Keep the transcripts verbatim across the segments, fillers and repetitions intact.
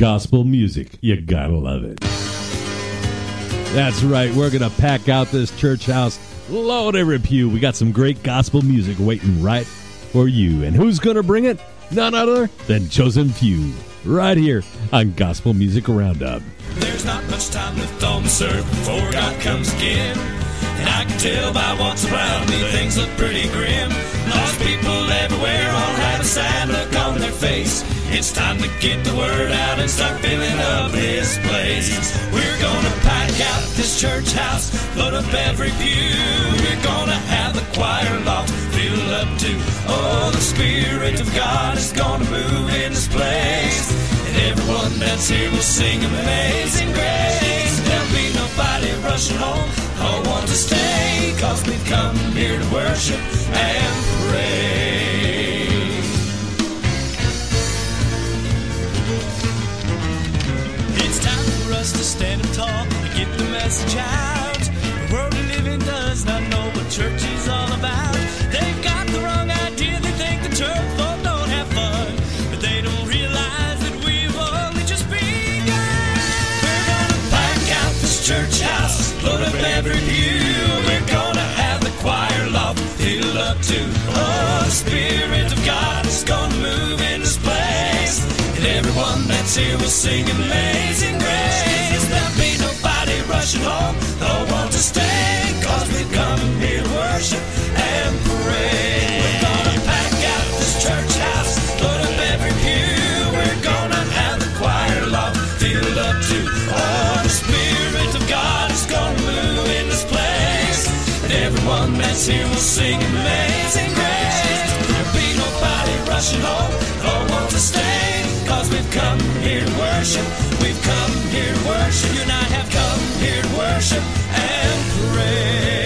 Gospel music. You gotta love it. That's right. We're going to pack out this church house. Load every pew. We got some great gospel music waiting right for you. And who's going to bring it? None other than Chosen Few. Right here on Gospel Music Roundup. There's not much time left on the serve before God comes again. And I can tell by what's around me, things look pretty grim. Lost people everywhere all have a sad look on their face. It's time to get the word out and start filling up this place. We're gonna pack out this church house, load up every pew. We're gonna have the choir loft filled up too. Oh, the Spirit of God is gonna move in this place. And everyone that's here will sing Amazing Grace. There'll be nobody rushing home, all want to stay, 'cause we've come here to worship and pray. It's time for us to stand up tall and get the message out. The world we live in does not know what church is all about. They've got the wrong idea, they think the church folk don't have fun, but they don't realize that we've only just begun. We're gonna pack out this church house, load up every pew. We're gonna have the choir loft filled up too. Oh, the Spirit of God is gonna move in this place. And everyone that's here will sing Amazing Grace. There'll be nobody rushing home, they'll want to stay, 'cause we've come here to worship and pray. We're gonna pack out this church house, load up every pew. We're gonna have the choir loft filled up too. Oh, the Spirit of God is gonna move in this place. And everyone that's here will sing Amazing Grace. There'll be nobody rushing home, they'll want to stay, 'cause we've come here to worship. We've come here to worship. You and I have come here to worship and pray.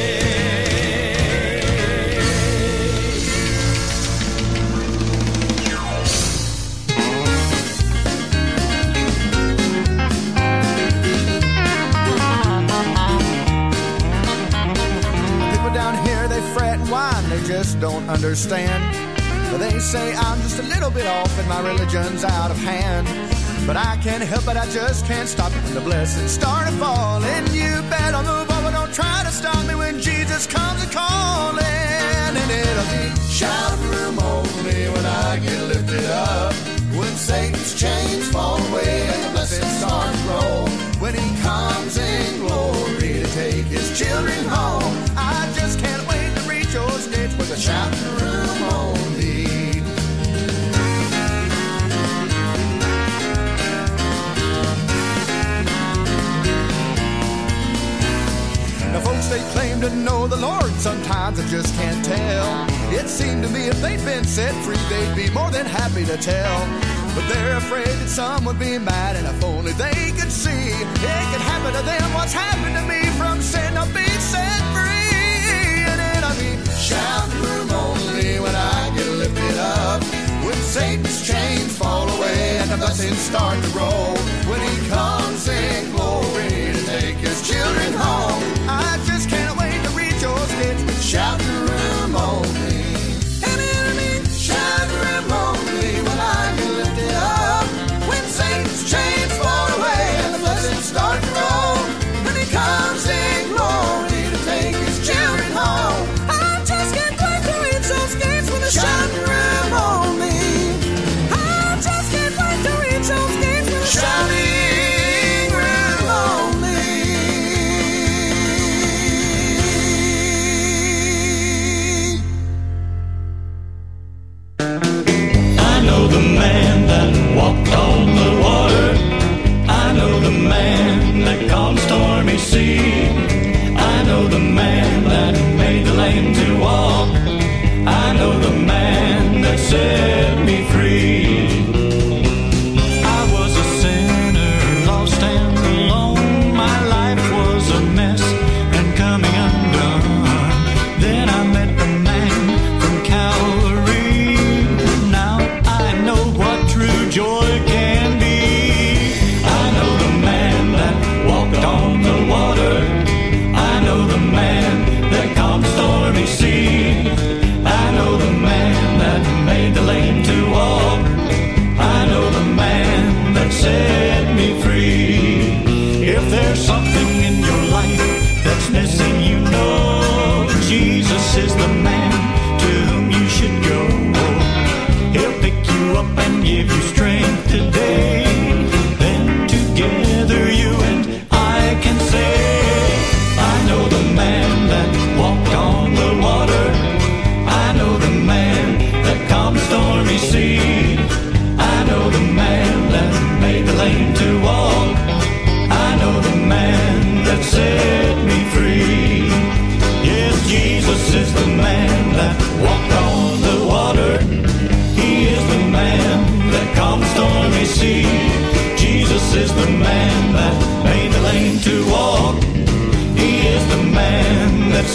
People down here, they fret and whine, they just don't understand. They say I'm just a little bit off and my religion's out of hand. But I can't help it, I just can't stop it when the blessings start falling. You better move over, don't try to stop me when Jesus comes a-calling. And it'll be shout room only when I get lifted up. When Satan's chains fall away and the blessings start to roll. When he comes in glory to take his children home. I just can't wait to reach your stage with a shouting room only. Now folks, they claim to know the Lord, sometimes I just can't tell. It seemed to me if they'd been set free, they'd be more than happy to tell. But they're afraid that some would be mad, and if only they could see it could happen to them what's happened to me from sin, I'll be set free. And it'll be shout room only when I get lifted up. When Satan's chains fall away and the blessings start to roll. When he comes in glory to take his children home. I just can't wait to reach your stage with shout room only. And it'll be shout room only when I get lifted up. When Satan's chains fall away and the blessings start to roll. When he comes in glory to take his children home. I just can't wait to reach those gates with a shout room only. I just can't wait to reach those gates with a shouting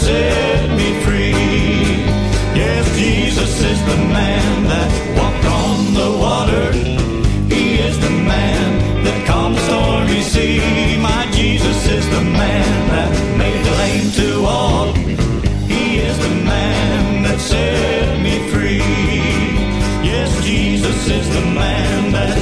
set me free. Yes, Jesus is the man that walked on the water. He is the man that calmed the stormy sea. My Jesus is the man that made the lame to walk. He is the man that set me free. Yes, Jesus is the man that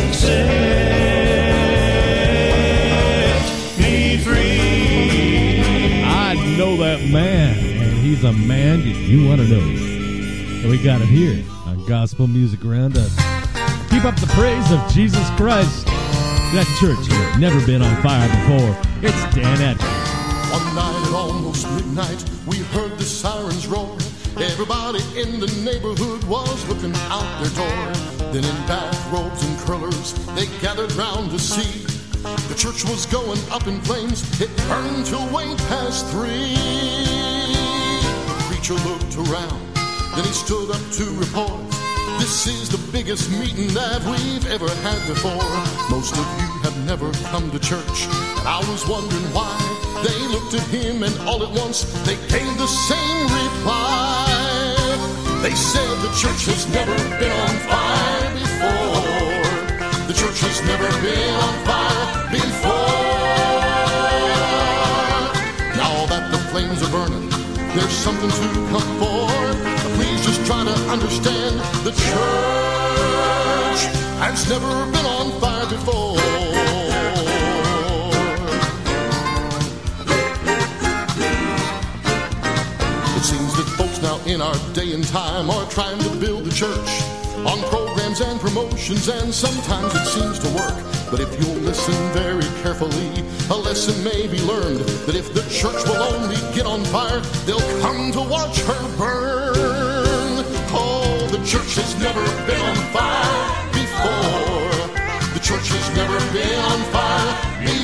set me free. I know that man, and he's a man that you want to know. And we got him here on Gospel Music Roundup. Keep up the praise of Jesus Christ. That church has never been on fire before. It's Dan Atkins. One night at almost midnight, we heard the sirens roar. Everybody in the neighborhood was looking out their door. Then in bathrobes and curlers, they gathered round to see. The church was going up in flames. It burned till way past three. The preacher looked around, then he stood up to report. This is the biggest meeting that we've ever had before. Most of you have never come to church, and I was wondering why. They looked at him and all at once they gave the same reply. They said the church has never been on fire before. The church has never been on fire before. Now that the flames are burning, there's something to come for. Please just try to understand, the church has never been on fire before. It seems that folks now in our day and time are trying to build the church on programs and promotions, and sometimes it seems to work. But if you'll listen very carefully, a lesson may be learned, that if the church will only get on fire, they'll come to watch her burn. Oh, the church has never been on fire before. The church has never been on fire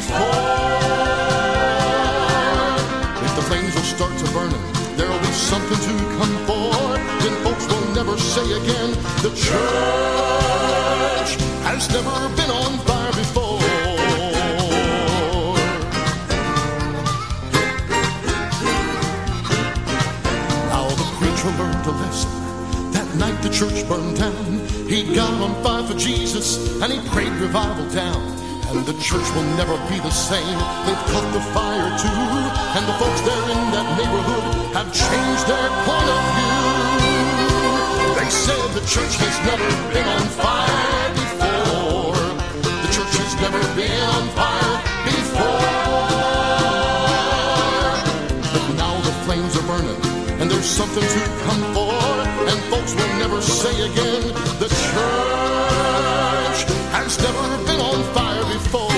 before. If the flames will start to burn, there'll be something to come for. Then folks will never say again, the church has never been on fire before. Now the preacher learned a lesson. That night the church burned down. He got on fire for Jesus and he prayed revival down. And the church will never be the same. They've caught the fire too, and the folks there in that neighborhood have changed their point of view. They said the church has never been on fire before. The church has never been on fire before. But now the flames are burning, and there's something to come for. And folks will never say again, the church has never been on fire before.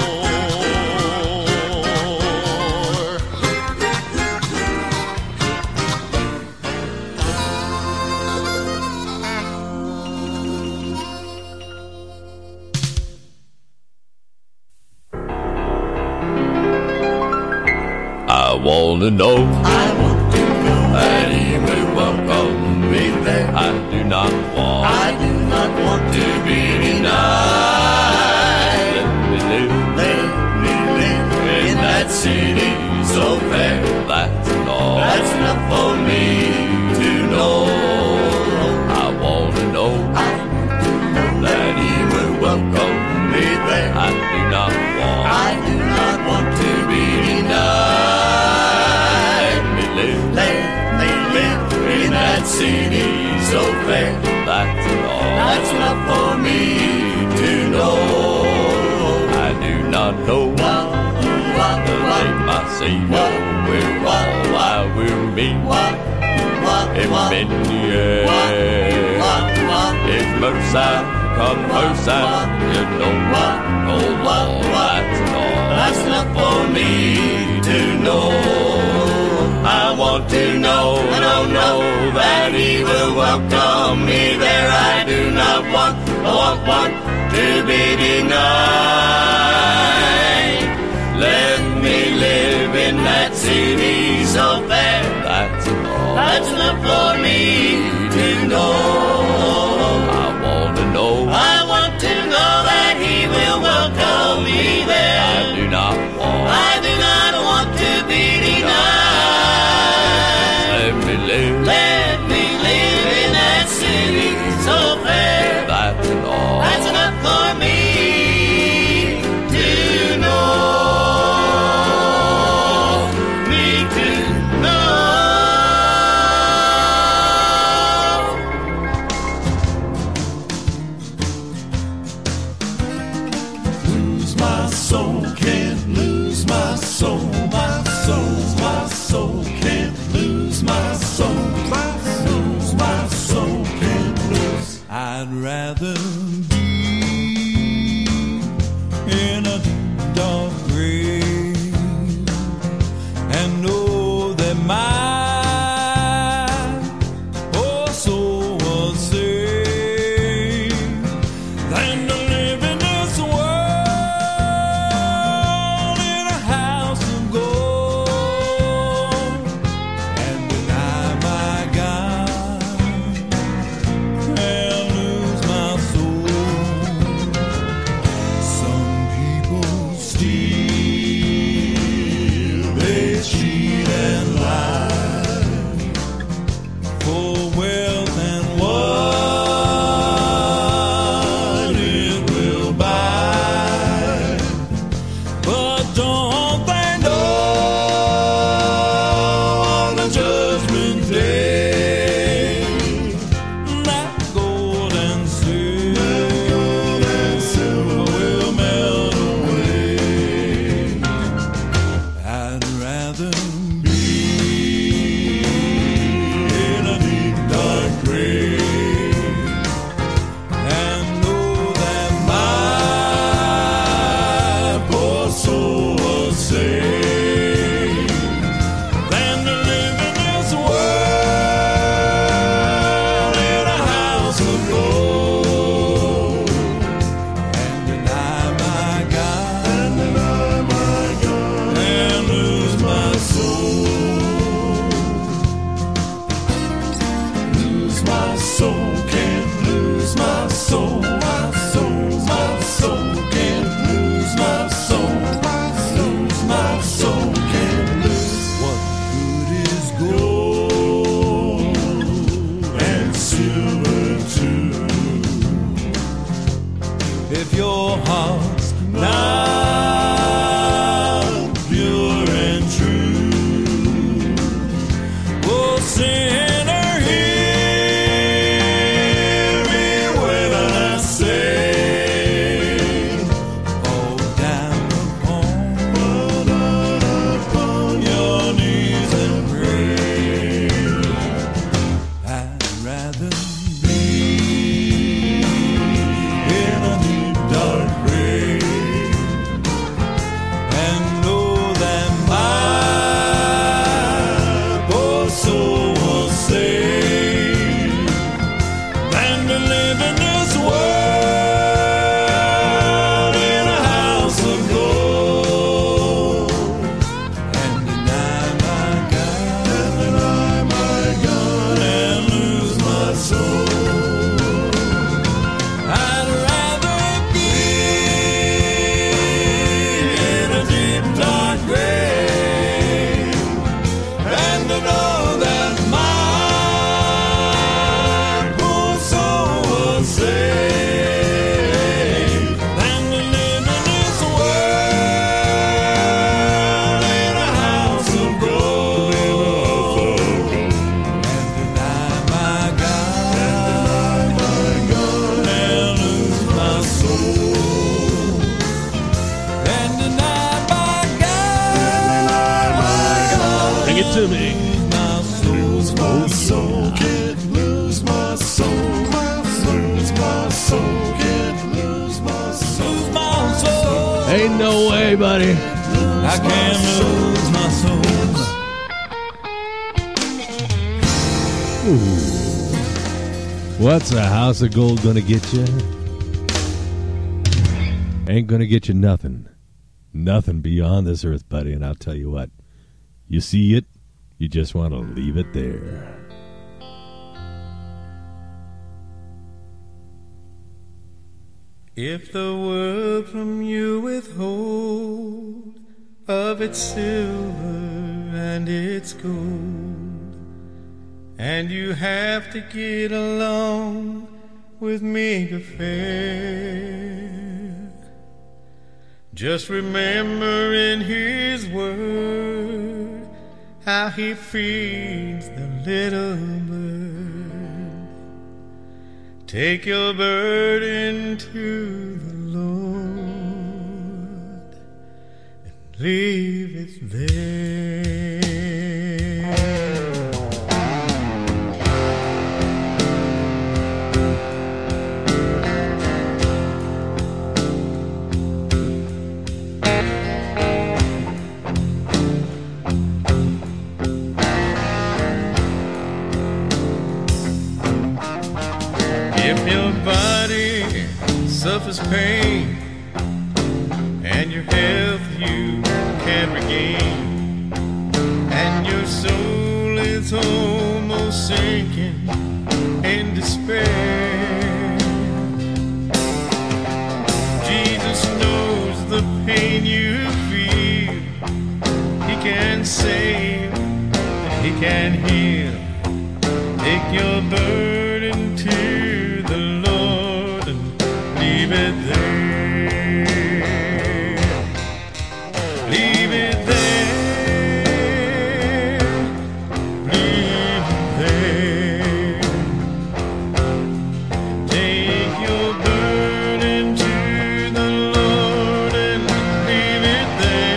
I want to know, I want to know that he will welcome me there. I do not want, I do not want to be denied. Let me live, let me live in that city so fair. That's all, that's enough for me to know. I want to know, I want to know that he will welcome me there. I do not want, I do not want to be denied. City so fair, that's all, that's enough for me to know. I do not know the name my Savior will all I will meet. If many if mercy come mercy, you know oh Lord, that's all, that's enough for me to know. I want to know, no, no, that he will welcome me there. I do not want, want, want to be denied. Let me live in that city so fair. That's all, that's enough for me to know. I want to know, I want to know that he will welcome me there. I do not want, I do not want to be denied. soul, can't lose my soul, my soul, my soul, can't lose my soul, lose my soul, can't lose. I'd rather be in a deep dark grave and know that my Ain't no way, buddy. I can't lose my soul. Ooh. What's a house of gold gonna get you? Ain't gonna get you nothing. Nothing beyond this earth, buddy. And I'll tell you what. You see it, you just want to leave it there. If the world from you withhold of its silver and its gold, and you have to get along with meager fare, just remember in his word how he feeds the little bird. Take your burden to the Lord. leave it there. If your body suffers pain and your health you can't regain, and your soul is almost sinking in despair, Jesus knows the pain you feel. He can save, He can heal. Take your burden to the Lord and leave it there. Leave it there. Leave it there. Take your burden to the Lord and leave it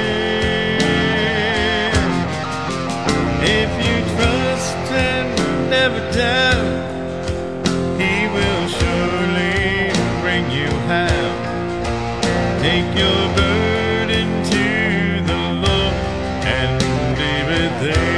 there. If you trust and never doubt, He will surely bring you out. Take your burden to the Lord and leave it there.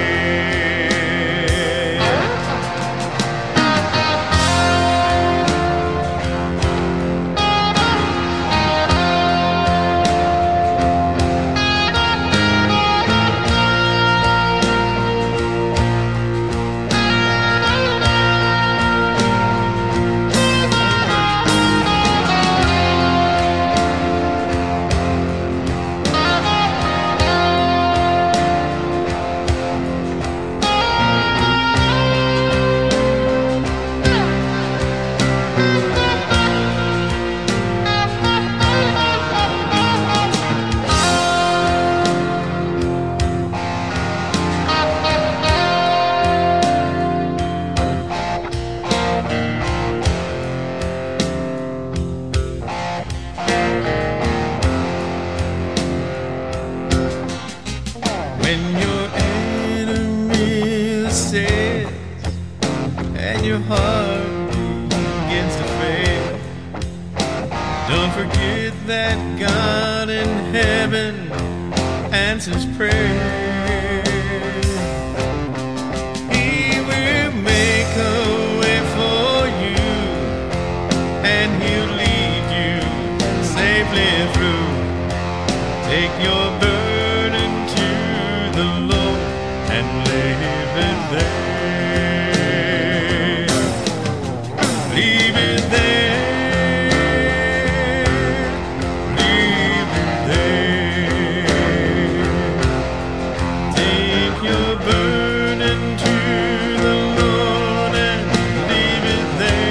When your enemy says and your heart begins to fail, don't forget that God in heaven answers prayer. He will make a way for you, and He'll lead you safely through. Take your burden to the Lord and leave it there. Leave it there. Leave it there. Take your burden to the Lord and leave it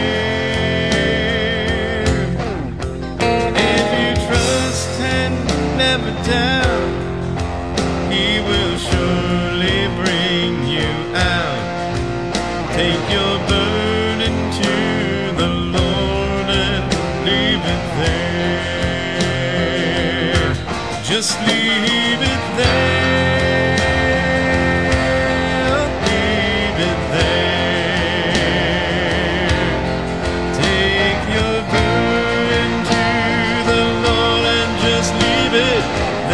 there. If you trust and never doubt, He will surely bring you out. Take your burden to the Lord and leave it there. Just leave it there. Leave it there. Take your burden to the Lord and just leave it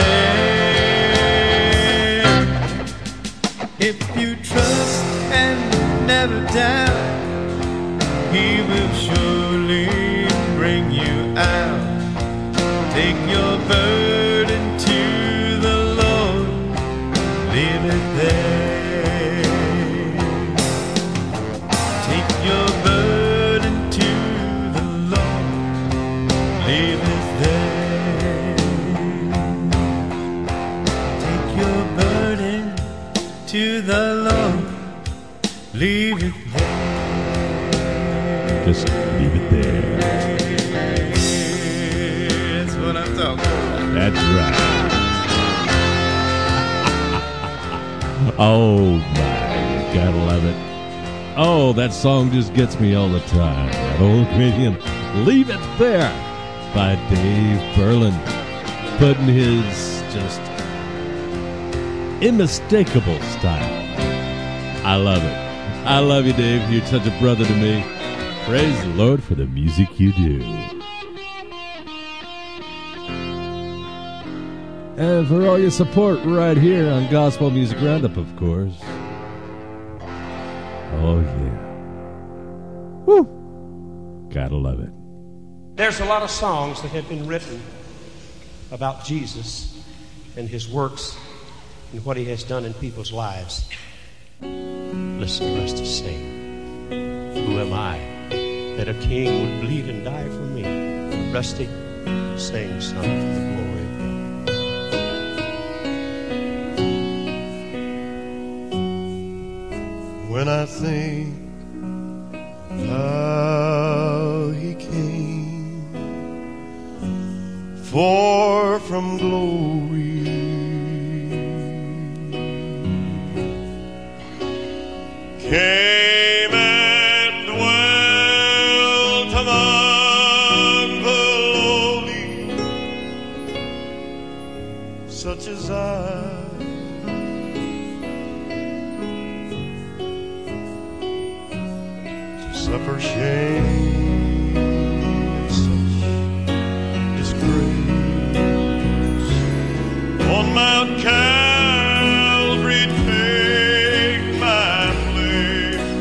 there. If you trust and never doubt, He will surely bring you out. Take your burden to the Lord, leave it there. Take your burden to the Lord, leave it there. Take your burden to the Lord, leave it there. Just leave it there. That's what I'm talking about. That's right. Oh my, you gotta love it. Oh, that song just gets me all the time. That old Canadian, Leave It There by Dave Berlin, putting his just unmistakable style. I love it. I love you, Dave. You're such a brother to me. Praise the Lord for the music you do. And for all your support right here on Gospel Music Roundup, of course. Oh, yeah. Woo! Gotta love it. There's a lot of songs that have been written about Jesus and his works and what he has done in people's lives. Listen, Rusty sing. Who am I that a king would bleed and die for me? Rusty, sing some for the glory of God. When I think how he came forth from glory, came and dwelt among the lowly, such as I. Suffer shame and such disgrace on Mount Calvary, take my place.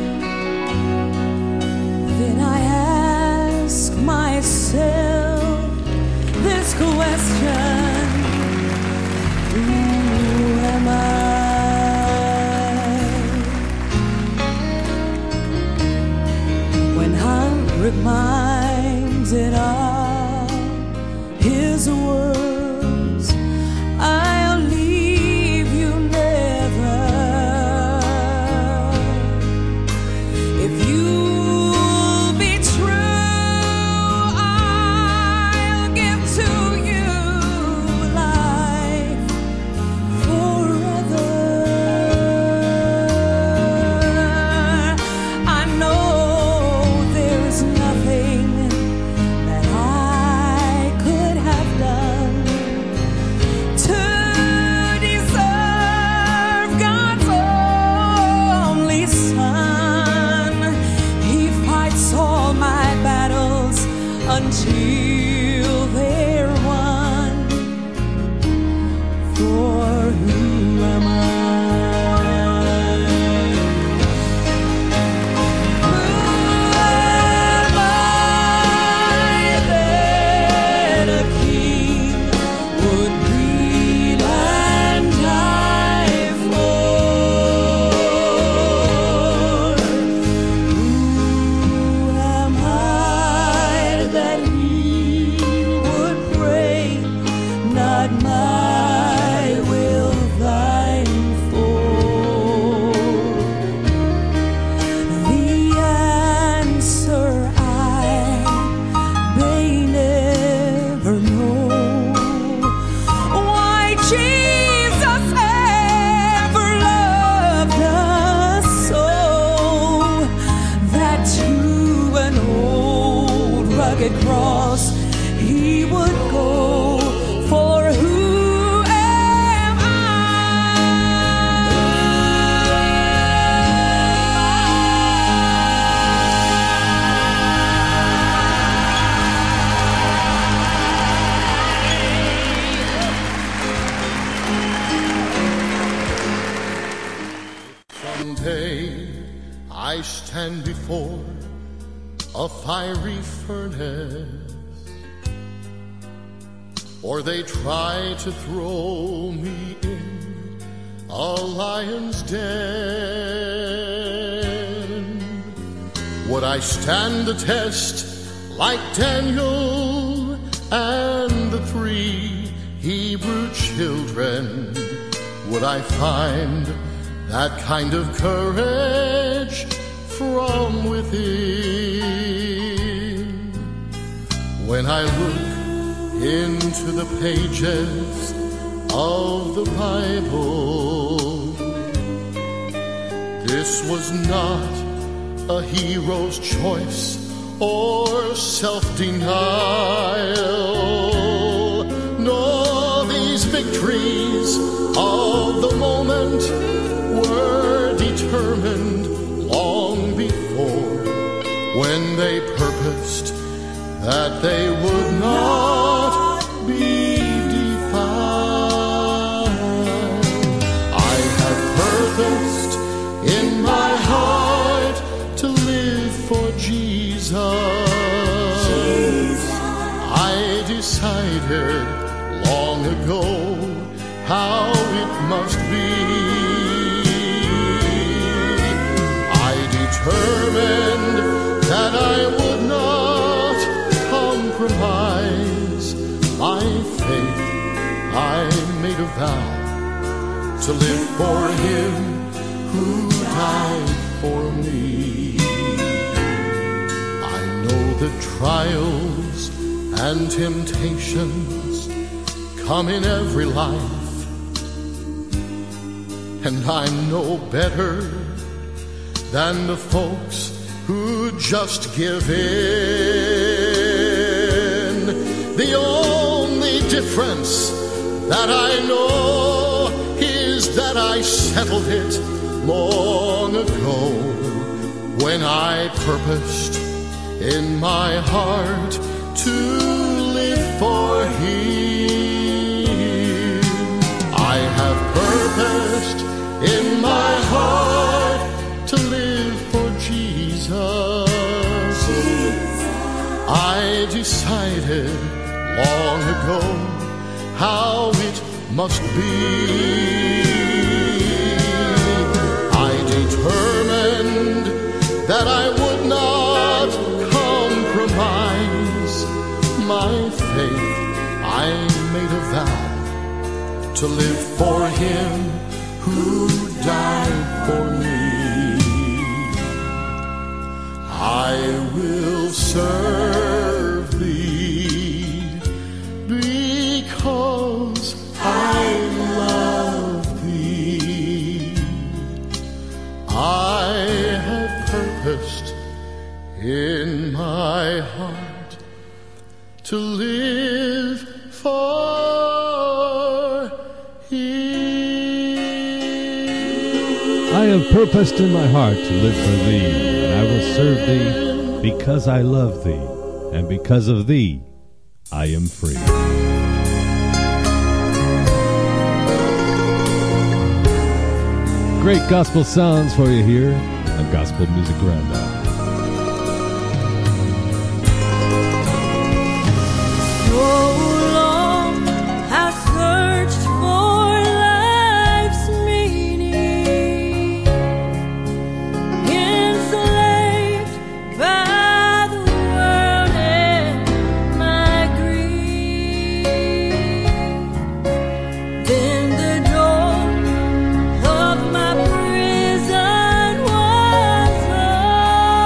Then I ask myself this question: who am I? Reminded of his words, I'll leave you never. If you'll be true, I'll give to you life forever. I know until they're won. For who am I? Who am I that a king would bleed and die for? Who am I that not my will, thine for? The answer I may never know, why Jesus ever loved us so, that to an old rugged cross he would go. For who am I? Someday I stand before a fiery furnace, or they try to throw me in a lion's den. Would I stand the test like Daniel and the three Hebrew children? Would I find that kind of courage from within? When I look into the pages of the Bible, this was not a hero's choice or self-denial, nor these victories of the moment determined long before when they purposed that they would not be defined. I have purposed in my heart to live for Jesus. I decided long ago how it must be. I determined that I would not compromise my faith. I made a vow to live for Him who died for me. I know that trials and temptations come in every life, and I'm no better than the folks who just give in. The only difference that I know is that I settled it long ago when I purposed in my heart to live for Him. I have purposed in my heart to live for Jesus. I decided long ago how it must be. I determined that I would not compromise my faith. I made a vow to live for Him who died for me. I will serve Thee because I love Thee. I have purposed in my heart to live for Him. I have purposed in my heart to live for Thee, and I will serve Thee because I love Thee, and because of Thee I am free. Great gospel sounds for you here on Gospel Music Roundup. Of my prison was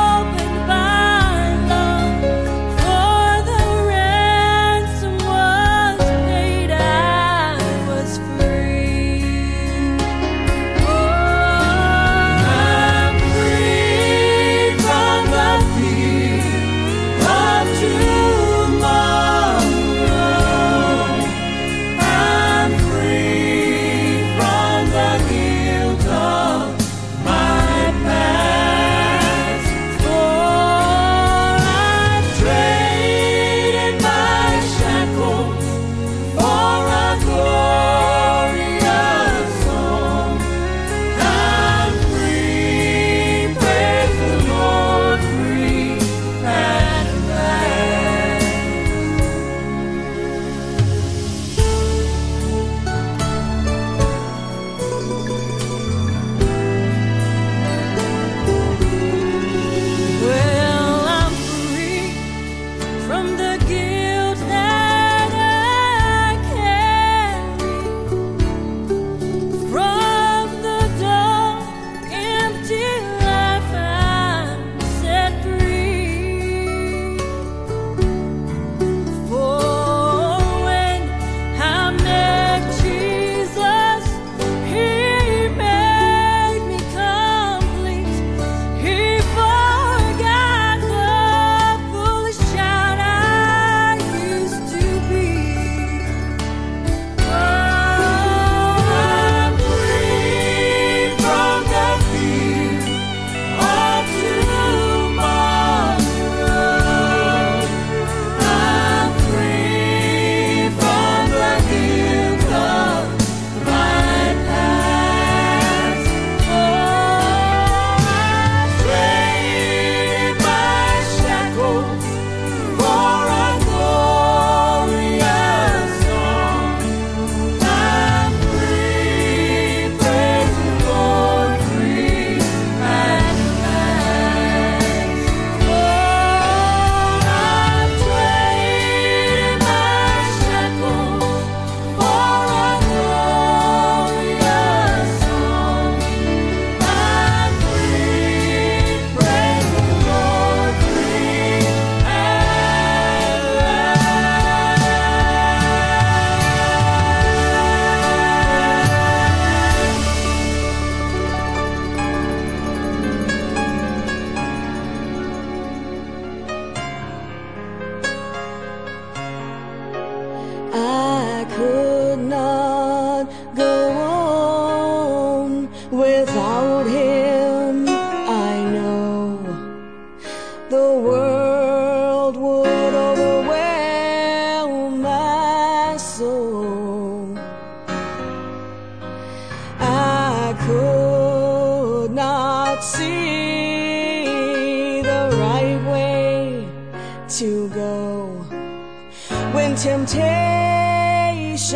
see the right way to go when temptation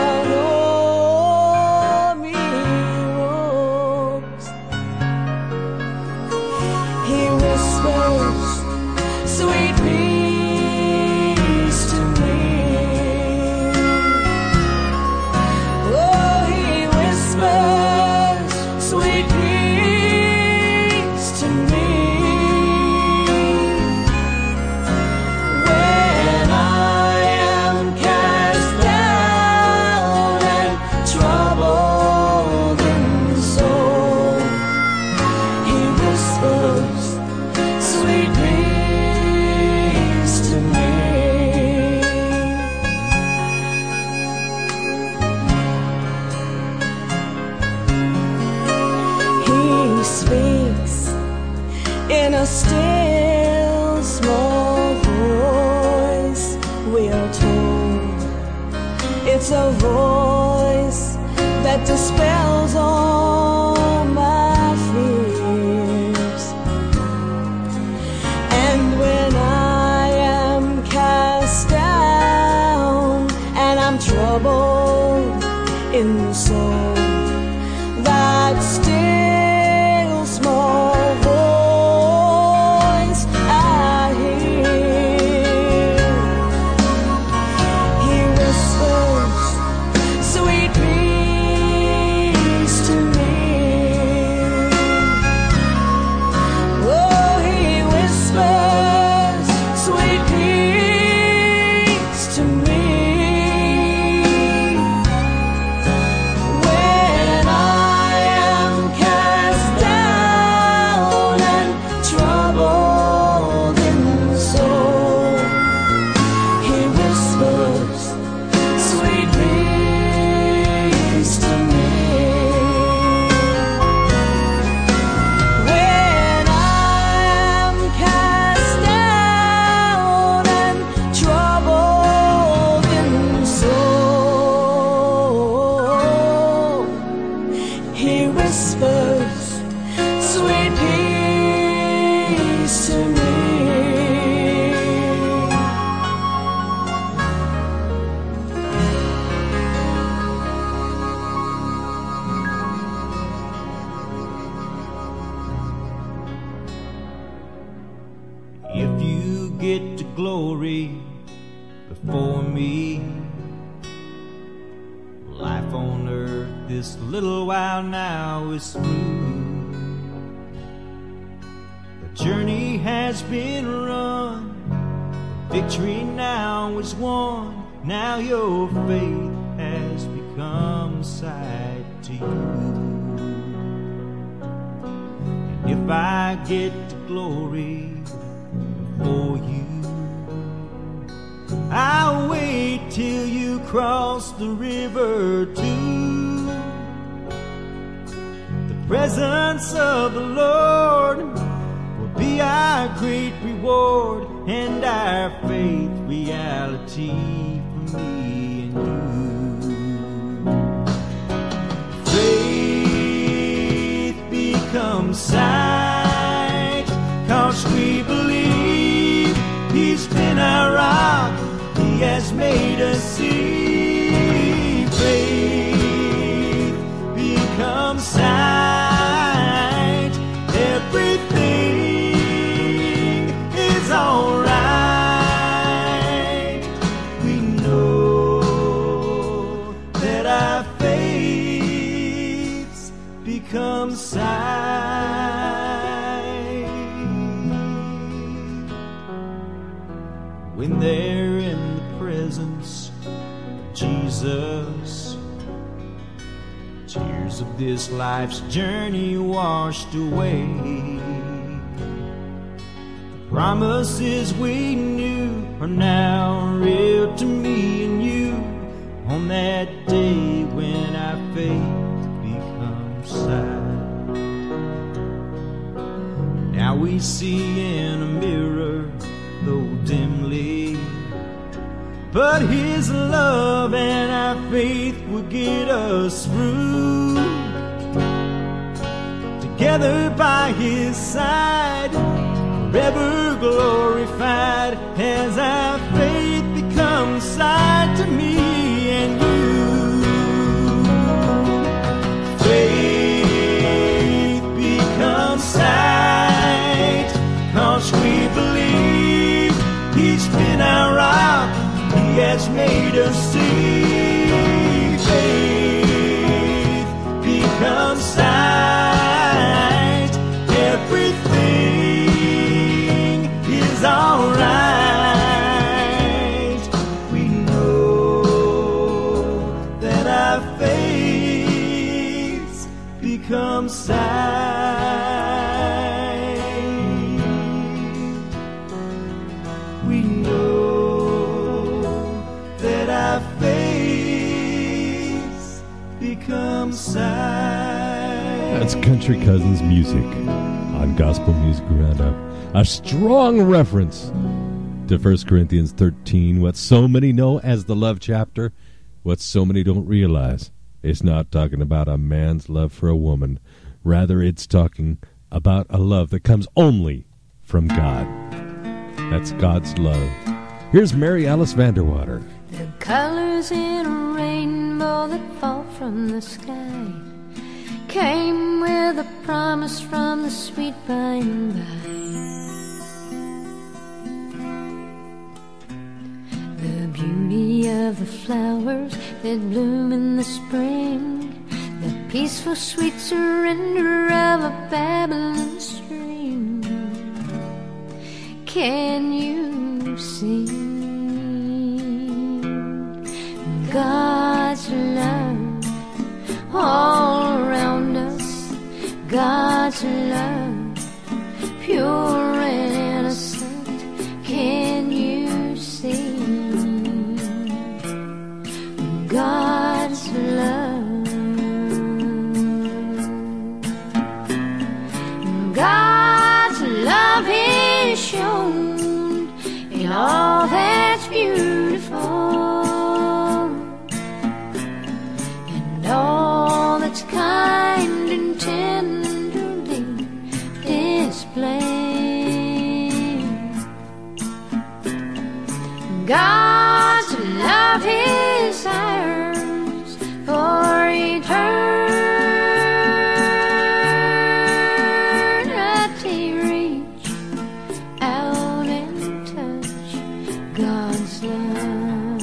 o'er me rolls. He whispers sweet peace to me. Oh, he whispers sweet peace to me. When I am cast down and troubled in soul, he whispers sweet peace to me. He speaks in a still small voice, we are told. It's a voice that dispels all my fears. And when I am cast down and I'm troubled in the soul, that still small voice I hear, he whispers sweet peace to me. Oh, he whispers sweet peace to me. When I am cast down and troubled in soul, he whispers sweet peace to me. When I am cast down and troubled in soul, he whispers sweet peace to me. If you get to glory before me, life on earth this little while now is through. The journey has been run, victory now is won. Now your faith has become sight to you. And if I get to glory for you, I'll wait till you cross the river too. The presence of the Lord will be our great reward and our faith reality for me and you. Faith becomes sight, 'cause we believe He's been our rock, He has made us see. Faith becomes sight, everything is alright. We know that our faiths become sight. When they're in the presence of Jesus, tears of this life's journey washed away. The promises we knew are now real to me and you on that day when our faith becomes sight. Now we see in a mirror, though dimly, but His love and our faith will get us through. together by his side, forever glorified, as our faith becomes sight to me and you. Faith becomes sight, 'cause we believe he's been our rock, he has made us see. Faith becomes sight, everything is alright. We know that our faith becomes sight. We know that our faith becomes sight. That's Country Cousins music on Gospel Music Roundup. A strong reference to First Corinthians thirteen, what so many know as the love chapter, what so many don't realize. It's not talking about a man's love for a woman. Rather, it's talking about a love that comes only from God. That's God's love. Here's Mary Alice Vanderwater. The colors in a rainbow that fall from the sky came with a promise from the sweet by and by. The beauty of the flowers that bloom in the spring, the peaceful sweet surrender of a babbling stream. Can you see God's love all around us? God's love, pure and innocent. Can you see God's love? God's love is shown in all that's beautiful and all that's kind and tenderly displayed. God's love is ours for eternity. Reach out and touch God's love.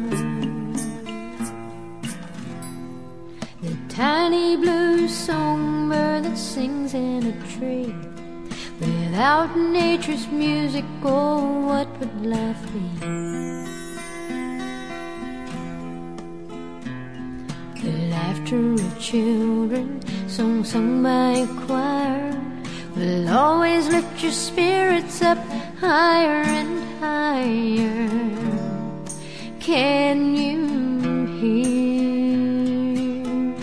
The tiny blue songbird that sings in a tree, without nature's music, oh, what would life be? The laughter of children, song sung by a choir, will always lift your spirits up higher and higher. Can you hear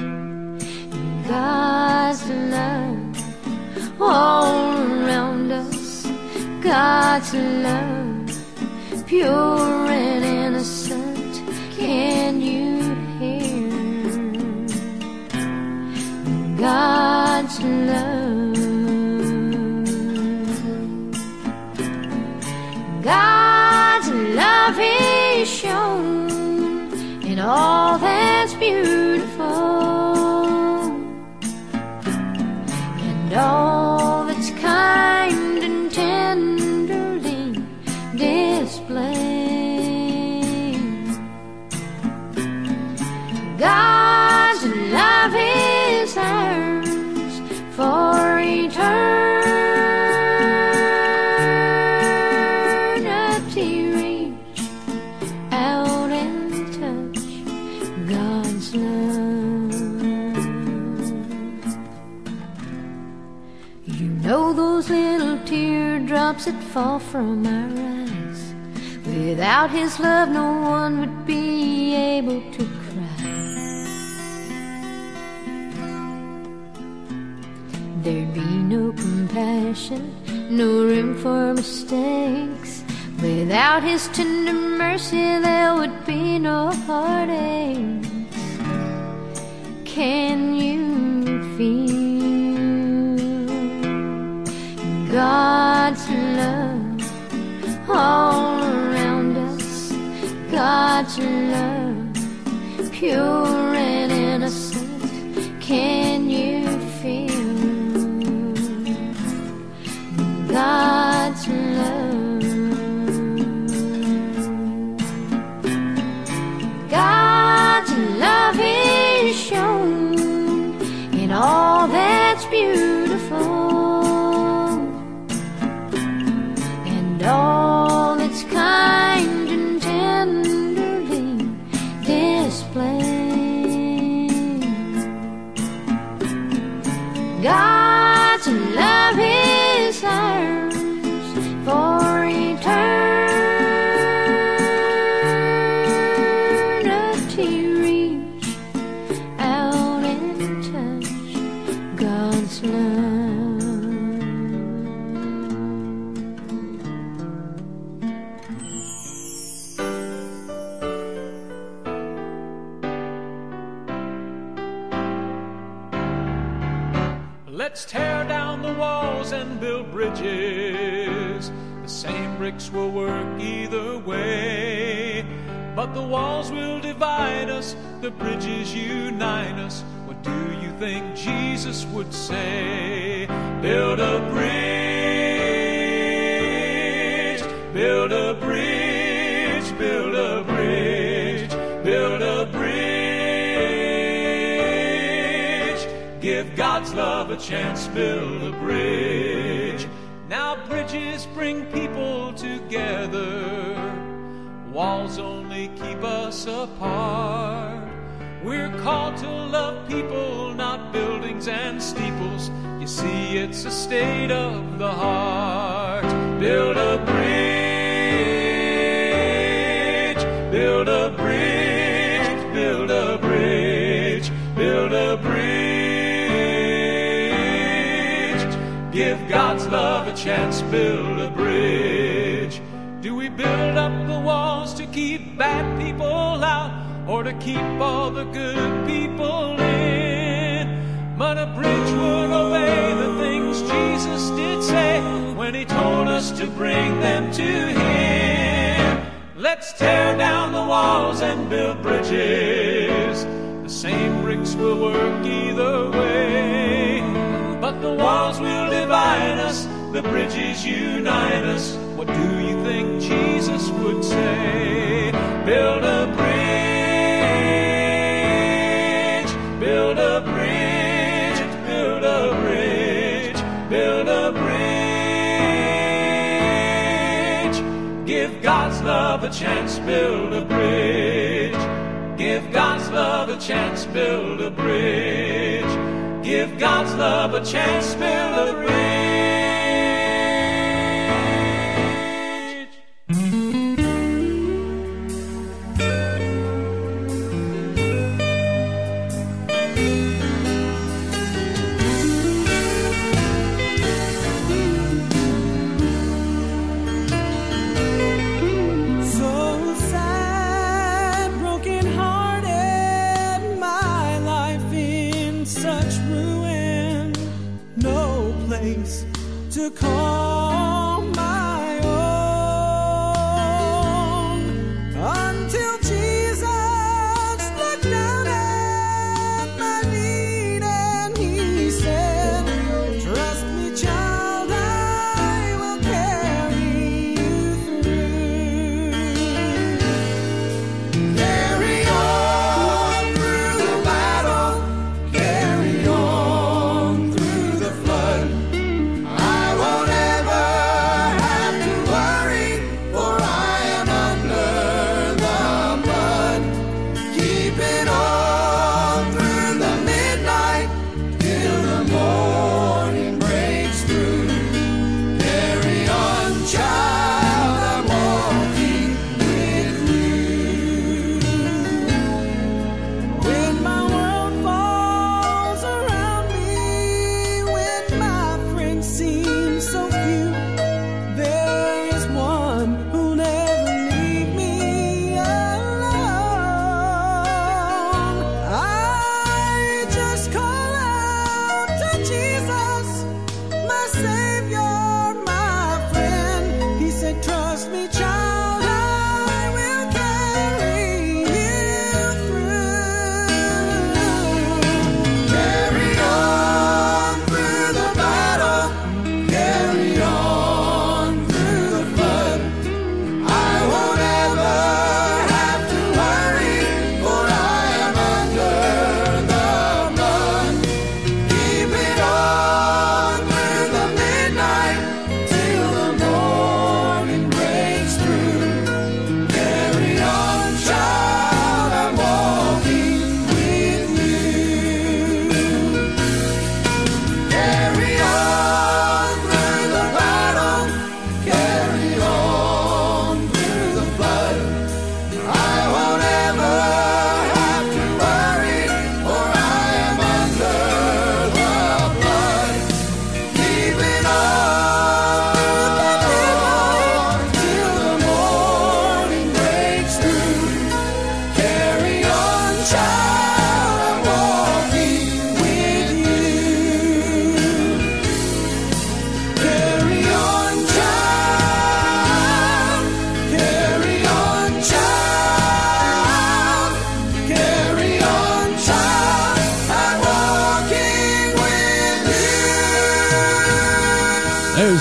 God's love all around us? God's love, pure and innocent. Can you hear God's love? God's love is shown in all that's beautiful and all that's kind and tenderly displayed. God's love is ours for eternity. Reach out and touch God's love. You know those little teardrops that fall from our eyes. Without his love, no one would be able to cry. There'd be no compassion, no room for mistakes. Without his tender mercy, there would be no heartaches. Can you feel God's love, pure and innocent, can you feel God's love? God's love is shown in all that's beautiful and all that's kind and tenderly displayed. God's love is ours for eternity. Reach out and touch God's love. Let's tear down the walls and build bridges. The same bricks will work either way. But the walls will divide us, the bridges unite us. What do you think Jesus would say? Build a bridge, build a bridge, build a bridge, build a bridge. Give God's love a chance, build a bridge. Now bridges bring people together. Walls only keep us apart. We're called to love people, not buildings and steeples. You see, it's a state of the heart. Build a bridge, build a bridge, build a bridge, build a bridge. Give God's love a chance, build a bridge. Do we build up the walls to keep bad people out, or to keep all the good people in? But a bridge would obey the things Jesus did say when he told us to bring them to him. Let's tear down the walls and build bridges. The same bricks will work either way. But the walls will divide us, the bridges unite us. What do you think Jesus would say? Build a bridge, build a bridge, build a bridge, build a bridge. Give God's love a chance, build a bridge. Give God's love a chance, build a bridge. Give God's love a chance, build a bridge. To call my own, until Jesus looked down at my need and he said, trust me, child, I will carry you through. Carry on through the battle, carry on through the flood. I won't ever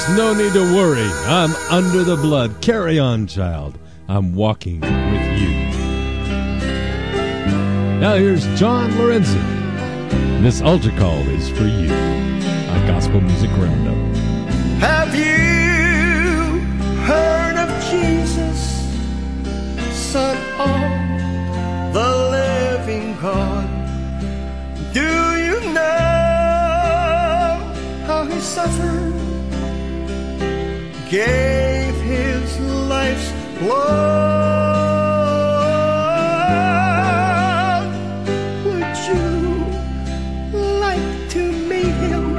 There's no need to worry. I'm under the blood. Carry on, child. I'm walking with you. Now here's John Lorenzen. This altar call is for you. A Gospel Music Roundup. Have you heard of Jesus, Son of the living God? Do you know how he suffered, gave his life's blood? Would you like to meet him?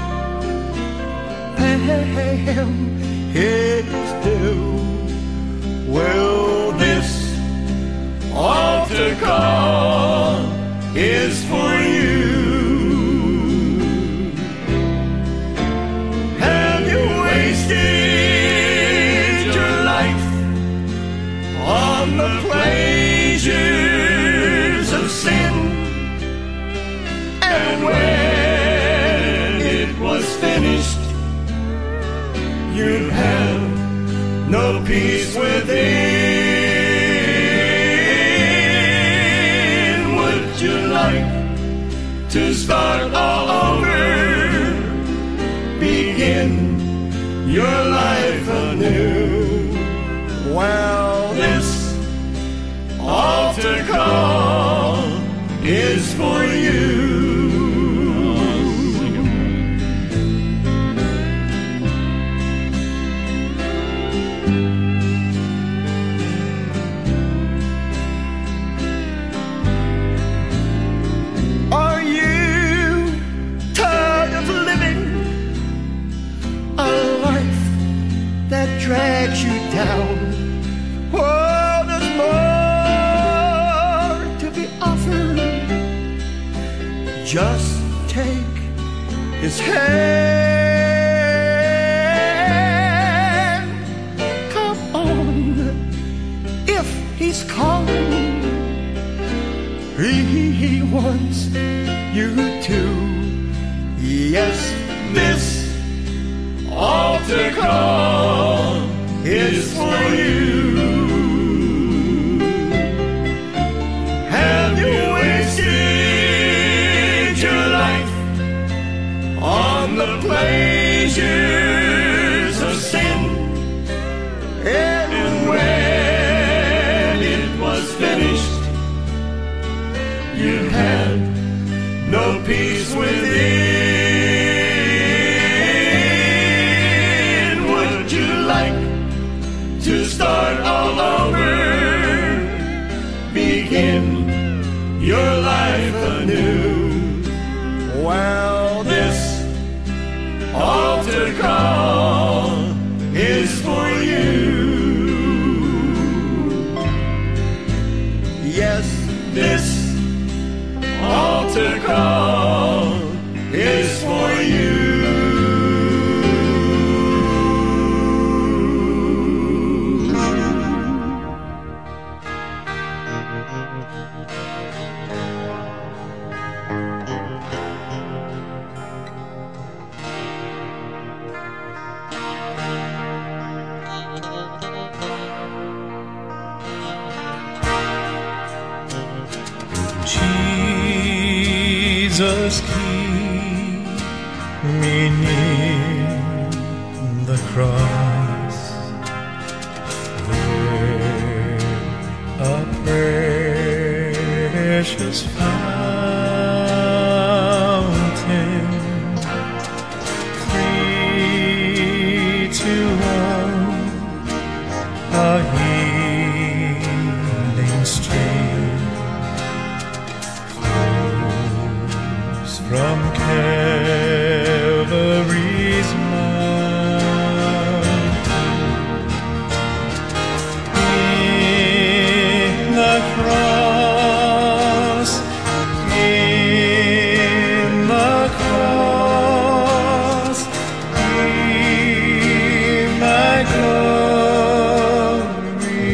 Pay him his due. Well, this altar call is for you. Have you wasted your life on the pleasures of sin? And when it was finished, you have no peace within. Would you like to start all over? Begin your life anew. Well, this altar call is for you. Drags you down. Oh, there's more to be offered. Just take his hand. Come on, if he's calling, he wants you to. Yes, this altar call is for you. Have you wasted your life on the pleasures of sin? And when it was finished, you had no peace within. To start all over, begin your life anew. Well, this altar call is for you. Yes, this altar call is for you. Jesus, keep me near the cross, there a precious fountain, free to all, a healing stream. From Calvary's mount, in the cross, in the cross, in my glory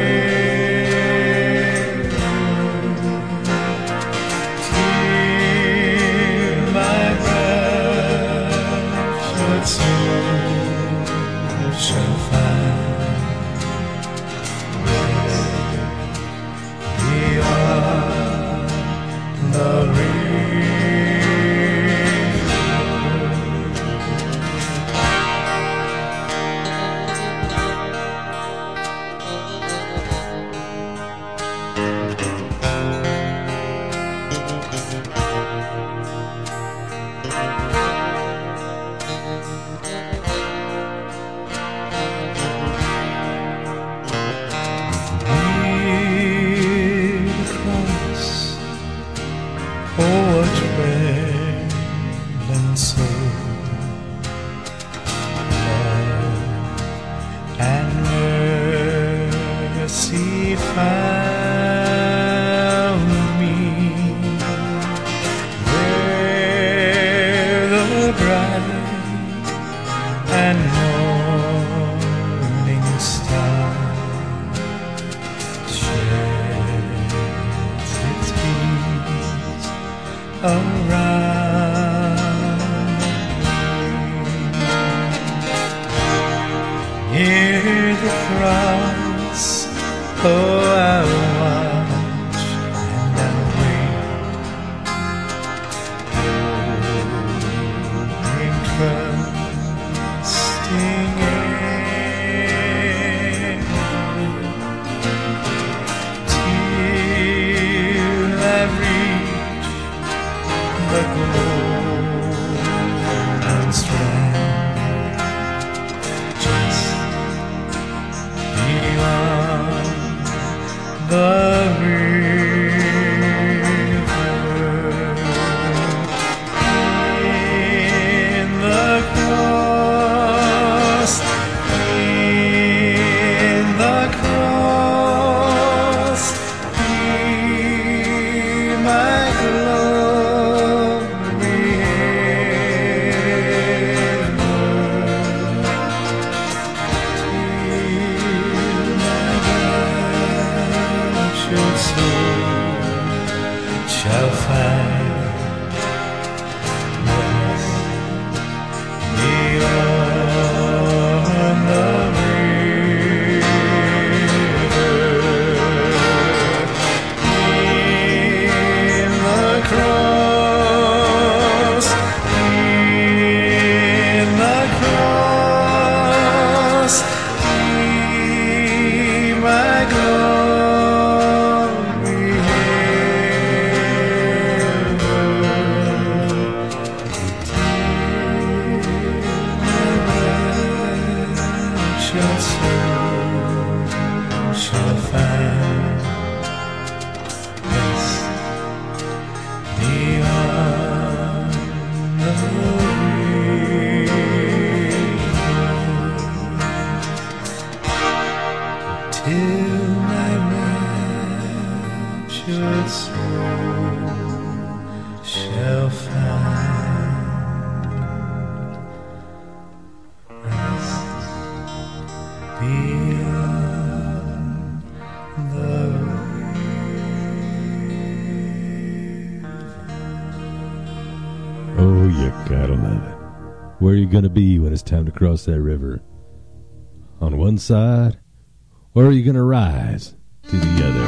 hailed. Till my breath your trembling soul. Love and mercy found me where the bright and morning star sheds its beams around me. Near the cross, oh, I watch and I wait, hoping, trusting in, till I reach the golden strand, just beyond the river. In the cross, in the cross, be my glory ever. Shall find rest beyond the river. In the cross, in the cross, be my glory. Shall find rest beyond the river, till my raptured soul shall find rest beyond the Oh, you gotta love it. Where are you gonna be when it's time to cross that river? On one side, or are you gonna rise to the other?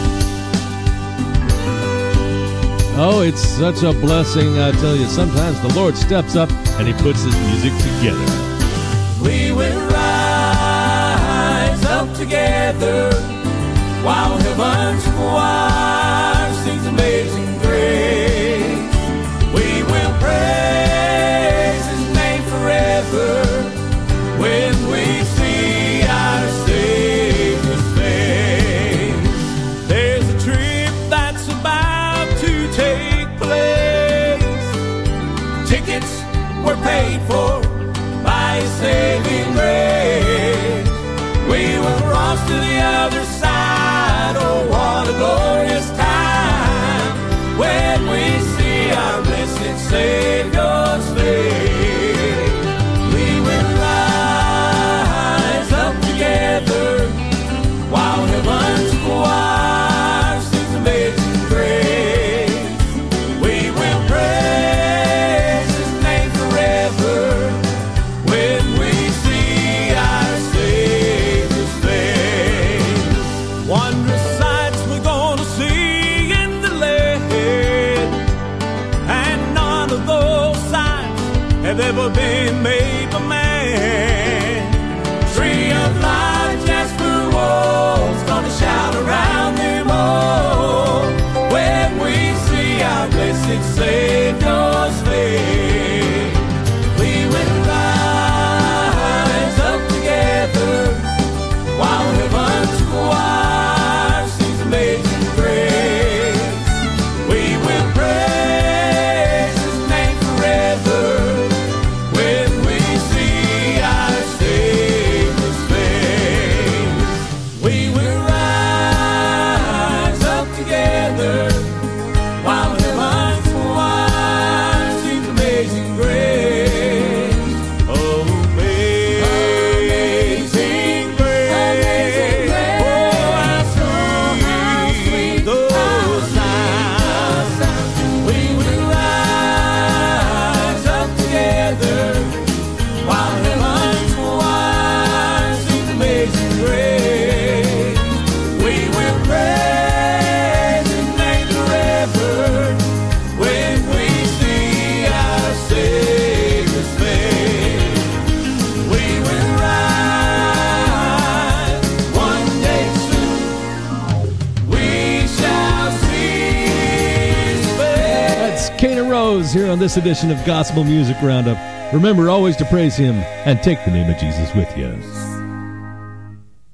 Oh, it's such a blessing, I tell you. Sometimes the Lord steps up and he puts his music together. We will rise up together while heaven's choir sings Amazing Grace. We will praise his name forever when we see our Savior's face. There's a trip that's about to take place. Tickets were paid for by his saving grace. We will cross to the other side. Oh, what a glorious time when we see our blessed Savior's face. We will rise up together while heaven's choir sings Amazing Grace. We will praise his name forever when we see our Savior's face. Wondrous sights we're gonna see in the land, and none of those sights have ever been made by man. Tree of life, Jasper Wolf's gonna shout around them all when we see our blessed Savior's face. We will rise up together while heaven's choir sings Amazing Grace. We will pray It's Cana Rose here on this edition of Gospel Music Roundup. Remember always to praise him and take the name of Jesus with you.